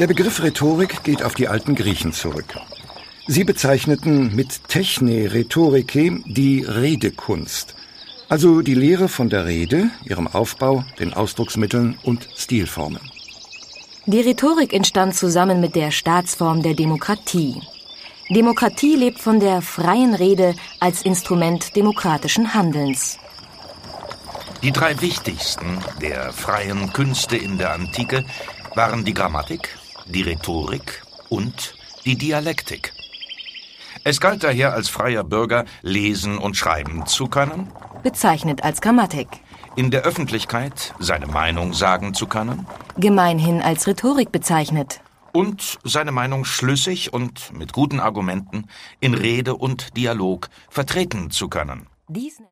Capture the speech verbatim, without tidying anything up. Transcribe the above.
Der Begriff Rhetorik geht auf die alten Griechen zurück. Sie bezeichneten mit Techne Rhetorike die Redekunst, also die Lehre von der Rede, ihrem Aufbau, den Ausdrucksmitteln und Stilformen. Die Rhetorik entstand zusammen mit der Staatsform der Demokratie. Demokratie lebt von der freien Rede als Instrument demokratischen Handelns. Die drei wichtigsten der freien Künste in der Antike waren die Grammatik, die Rhetorik und die Dialektik. Es galt daher als freier Bürger, lesen und schreiben zu können, bezeichnet als Grammatik, in der Öffentlichkeit seine Meinung sagen zu können, gemeinhin als Rhetorik bezeichnet, und seine Meinung schlüssig und mit guten Argumenten in Rede und Dialog vertreten zu können. Dies